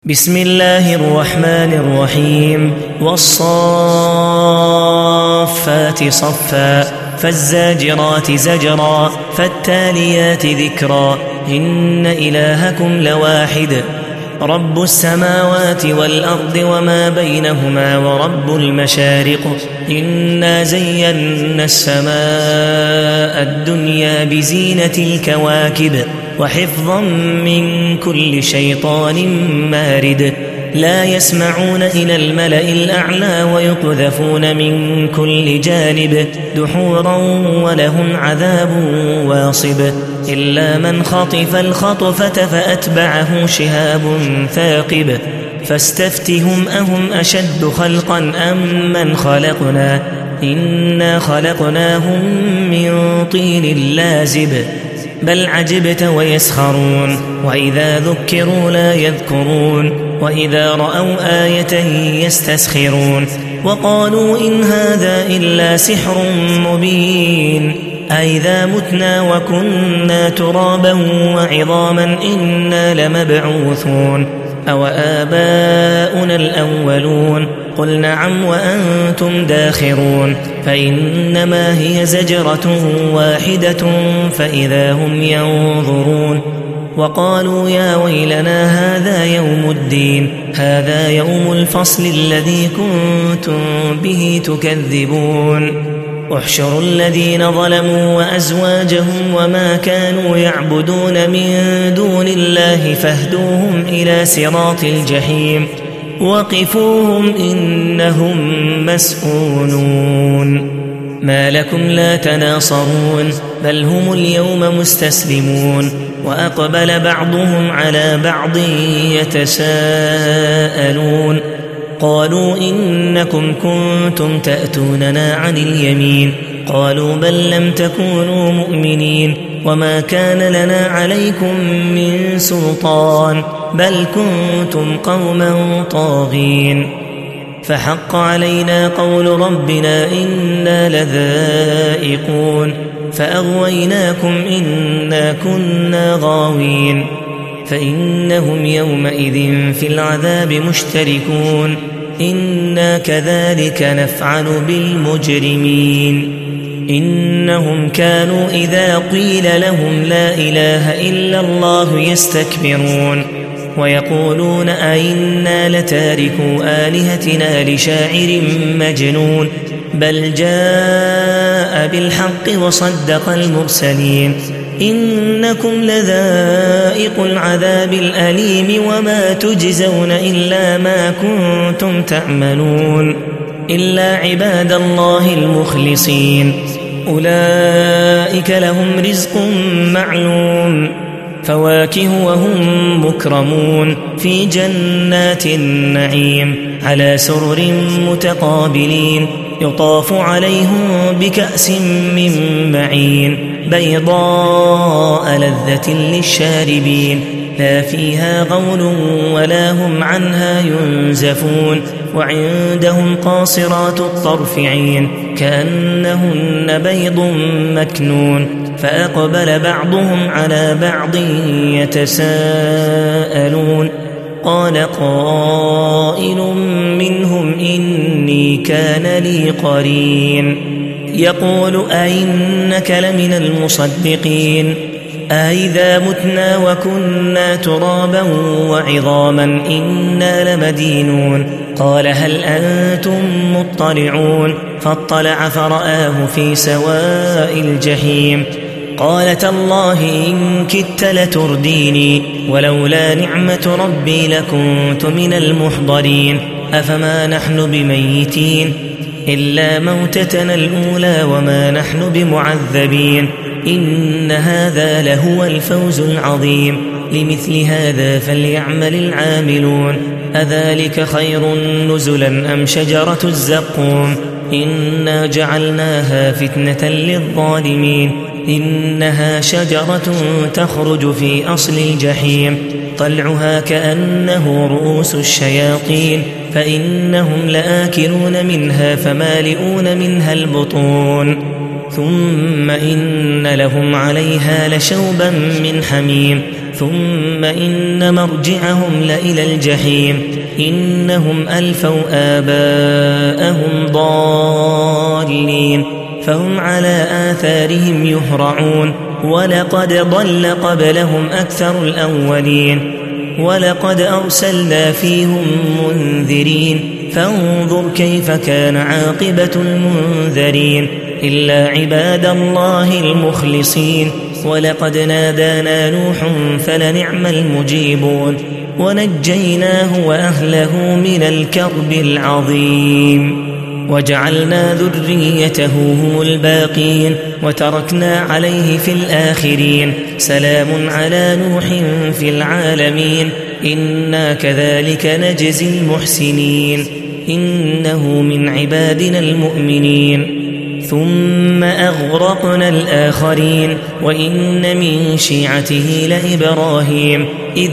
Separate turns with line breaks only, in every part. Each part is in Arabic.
بسم الله الرحمن الرحيم والصافات صفا فالزاجرات زجرا فالتاليات ذكرا إن إلهكم لواحد رب السماوات والأرض وما بينهما ورب المشارق إنا زينا السماء الدنيا بزينة الكواكب وحفظا من كل شيطان مارد لا يسمعون إلى الملأ الأعلى ويقذفون من كل جانب دحورا ولهم عذاب واصب إلا من خطف الخطفة فأتبعه شهاب ثاقب فاستفتهم أهم أشد خلقا أم من خلقنا إنا خلقناهم من طين لازب بل عجبت ويسخرون وإذا ذكروا لا يذكرون وإذا رأوا آية يستسخرون وقالوا إن هذا إلا سحر مبين أئذا متنا وكنا ترابا وعظاما إنا لمبعوثون أو آباؤنا الأولون قل نعم وأنتم داخرون فإنما هي زجرة واحدة فإذا هم ينظرون وقالوا يا ويلنا هذا يوم الدين هذا يوم الفصل الذي كنتم به تكذبون احشروا الذين ظلموا وأزواجهم وما كانوا يعبدون من دون الله فاهدوهم إلى صراط الجحيم وقفوهم إنهم مسؤولون ما لكم لا تناصرون بل هم اليوم مستسلمون وأقبل بعضهم على بعض يتساءلون قالوا إنكم كنتم تأتوننا عن اليمين قالوا بل لم تكونوا مؤمنين وما كان لنا عليكم من سلطان بل كنتم قوما طاغين فحق علينا قول ربنا إنا لذائقون فأغويناكم إنا كنا غاوين فإنهم يومئذ في العذاب مشتركون إنا كذلك نفعل بالمجرمين إنهم كانوا إذا قيل لهم لا إله إلا الله يستكبرون ويقولون أئنا لتاركوا آلهتنا لشاعر مجنون بل جاء بالحق وصدق المرسلين إنكم لذائق العذاب الأليم وما تجزون إلا ما كنتم تعملون إلا عباد الله المخلصين أولئك لهم رزق معلوم فواكه وهم مكرمون في جنات النعيم على سرر متقابلين يطاف عليهم بكأس من معين بيضاء لذة للشاربين لا فيها غول ولا هم عنها ينزفون وعندهم قاصرات الطرف عين كأنهن بيض مكنون فأقبل بعضهم على بعض يتساءلون قال قائل منهم إني كان لي قرين يقول أئنك لمن المصدقين أئذا متنا وكنا ترابا وعظاما إنا لمدينون قال هل أنتم مطلعون فاطلع فرآه في سواء الجحيم قال تالله إن كدت لترديني ولولا نعمة ربي لكنت من المحضرين أفما نحن بميتين إلا موتتنا الأولى وما نحن بمعذبين إن هذا لهو الفوز العظيم لمثل هذا فليعمل العاملون أذلك خير نزلا أم شجرة الزقوم إنا جعلناها فتنة للظالمين إنها شجرة تخرج في أصل الجحيم طلعها كأنه رؤوس الشياطين فإنهم لآكلون منها فمالئون منها البطون ثم إن لهم عليها لشوبا من حميم ثم إن مرجعهم لإلى الجحيم إنهم ألفوا آباءهم ضالين فهم على آثارهم يهرعون ولقد ضل قبلهم أكثر الأولين ولقد أرسلنا فيهم منذرين فانظر كيف كان عاقبة المنذرين إلا عباد الله المخلصين ولقد نادانا نوح فلنعم المجيبون ونجيناه وأهله من الكرب العظيم وجعلنا ذريته هم الباقين وتركنا عليه في الآخرين سلام على نوح في العالمين إنا كذلك نجزي المحسنين إنه من عبادنا المؤمنين ثم أغرقنا الآخرين وإن من شيعته لإبراهيم إذ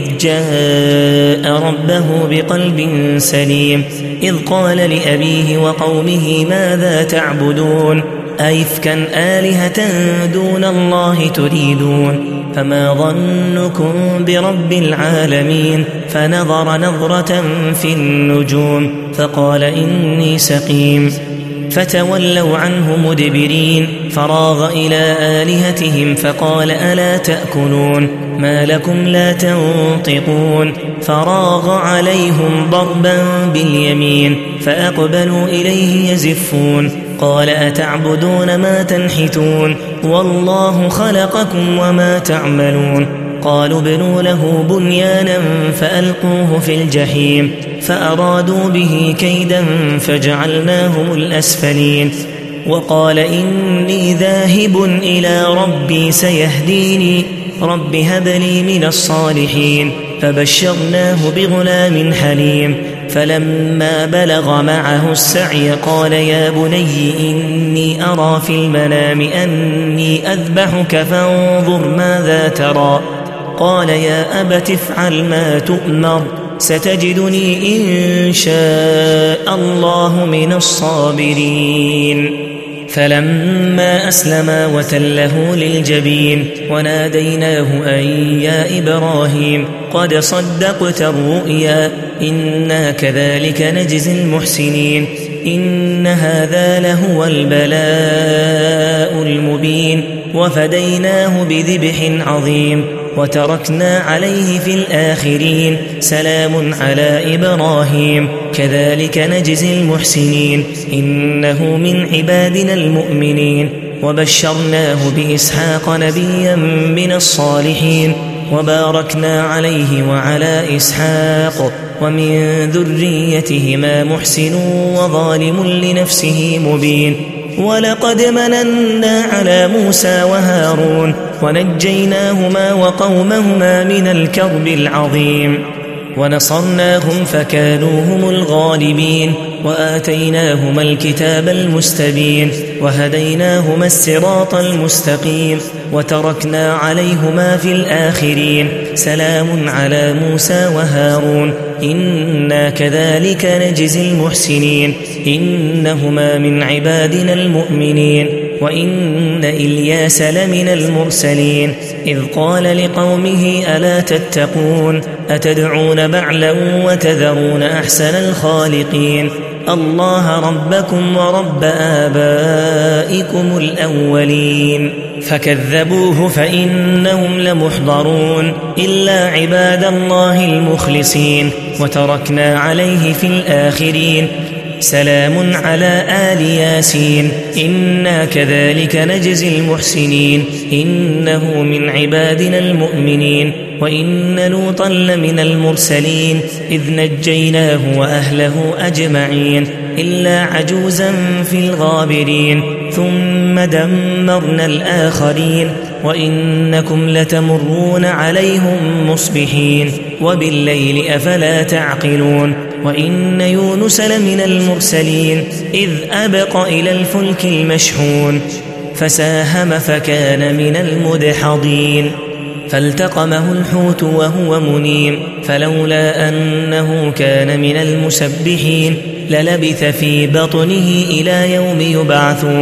جاء ربه بقلب سليم إذ قال لأبيه وقومه ماذا تعبدون أئفكا آلهة دون الله تريدون فما ظنكم برب العالمين فنظر نظرة في النجوم فقال إني سقيم فتولوا عنه مدبرين فراغ إلى آلهتهم فقال ألا تأكلون ما لكم لا تنطقون فراغ عليهم ضربا باليمين فأقبلوا إليه يزفون قال أتعبدون ما تنحتون والله خلقكم وما تعملون قالوا ابنوا له بنيانا فألقوه في الجحيم فأرادوا به كيدا فجعلناهم الأسفلين وقال إني ذاهب إلى ربي سيهديني رب هب لي من الصالحين فبشرناه بغلام حليم فلما بلغ معه السعي قال يا بني إني أرى في المنام أني أذبحك فانظر ماذا ترى قال يا أبت افعل ما تؤمر ستجدني إن شاء الله من الصابرين فلما أسلما وتله للجبين وناديناه أن يا إبراهيم قد صدقت الرؤيا إنا كذلك نجزي المحسنين إن هذا لهو البلاء المبين وفديناه بذبح عظيم وتركنا عليه في الآخرين سلام على إبراهيم كذلك نجزي المحسنين إنه من عبادنا المؤمنين وبشرناه بإسحاق نبيا من الصالحين وباركنا عليه وعلى إسحاق ومن ذريتهما محسن وظالم لنفسه مبين ولقد مننا على موسى وهارون ونجيناهما وقومهما من الكرب العظيم ونصرناهم فكانوا هم الغالبين وآتيناهما الكتاب المستبين وهديناهما الصراط المستقيم وتركنا عليهما في الآخرين سلام على موسى وهارون إنا كذلك نجزي المحسنين إنهما من عبادنا المؤمنين وإن إلياس لمن المرسلين إذ قال لقومه ألا تتقون أتدعون بعلا وتذرون أحسن الخالقين الله ربكم ورب آبائكم الأولين فكذبوه فإنهم لمحضرون إلا عباد الله المخلصين وتركنا عليه في الآخرين سلام على آل ياسين إنا كذلك نجزي المحسنين إنه من عبادنا المؤمنين وإن لوطا لمن المرسلين إذ نجيناه وأهله أجمعين إلا عجوزا في الغابرين ثم دمرنا الآخرين وإنكم لتمرون عليهم مصبحين وبالليل أفلا تعقلون وإن يونس لمن المرسلين إذ أبق إلى الفلك المشحون فساهم فكان من المدحضين فالتقمه الحوت وهو منيم فلولا أنه كان من المسبحين للبث في بطنه إلى يوم يبعثون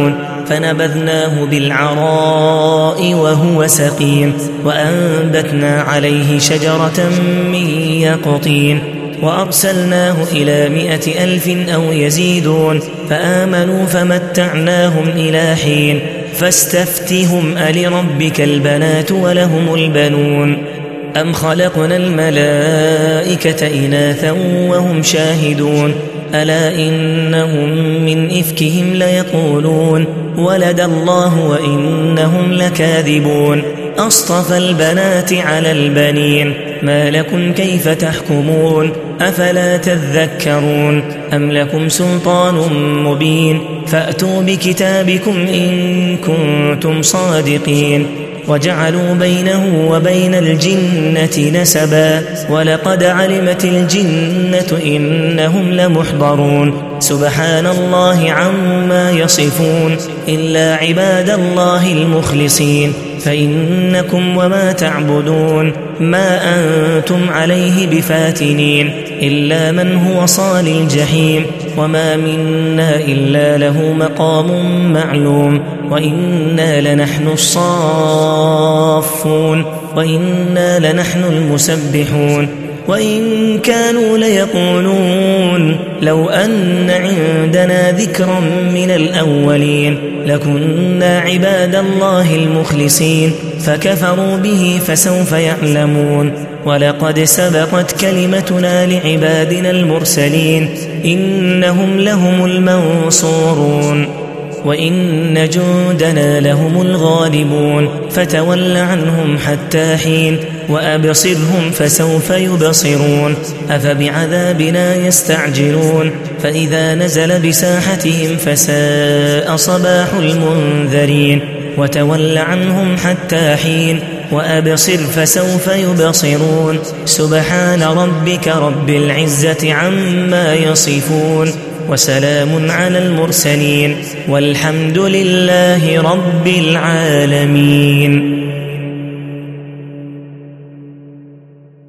فنبذناه بالعراء وهو سقيم وأنبتنا عليه شجرة من يقطين وأرسلناه إلى 100,000 أو يزيدون فآمنوا فمتعناهم إلى حين فاستفتهم ألربك البنات ولهم البنون أم خلقنا الملائكة إناثا وهم شاهدون ألا إنهم من إفكهم ليقولون ولد الله وإنهم لكاذبون أصطفى البنات على البنين ما لكم كيف تحكمون أفلا تذكرون أم لكم سلطان مبين فأتوا بكتابكم إن كنتم صادقين وجعلوا بينه وبين الجنة نسبا ولقد علمت الجنة إنهم لمحضرون سبحان الله عما يصفون إلا عباد الله المخلصين فإنكم وما تعبدون ما أنتم عليه بفاتنين إلا من هو صال الجحيم وما منا إلا له مقام معلوم وإنا لنحن الصافون وإنا لنحن المسبحون وإن كانوا ليقولون لو أن عندنا ذكرا من الأولين لكنا عباد الله المخلصين فكفروا به فسوف يعلمون ولقد سبقت كلمتنا لعبادنا المرسلين إنهم لهم المنصورون وإن جندنا لهم الغالبون فتول عنهم حتى حين وأبصرهم فسوف يبصرون أفبعذابنا يستعجلون فإذا نزل بساحتهم فساء صباح المنذرين وتول عنهم حتى حين وأبصر فسوف يبصرون سبحان ربك رب العزة عما يصفون وسلام على المرسلين والحمد لله رب العالمين.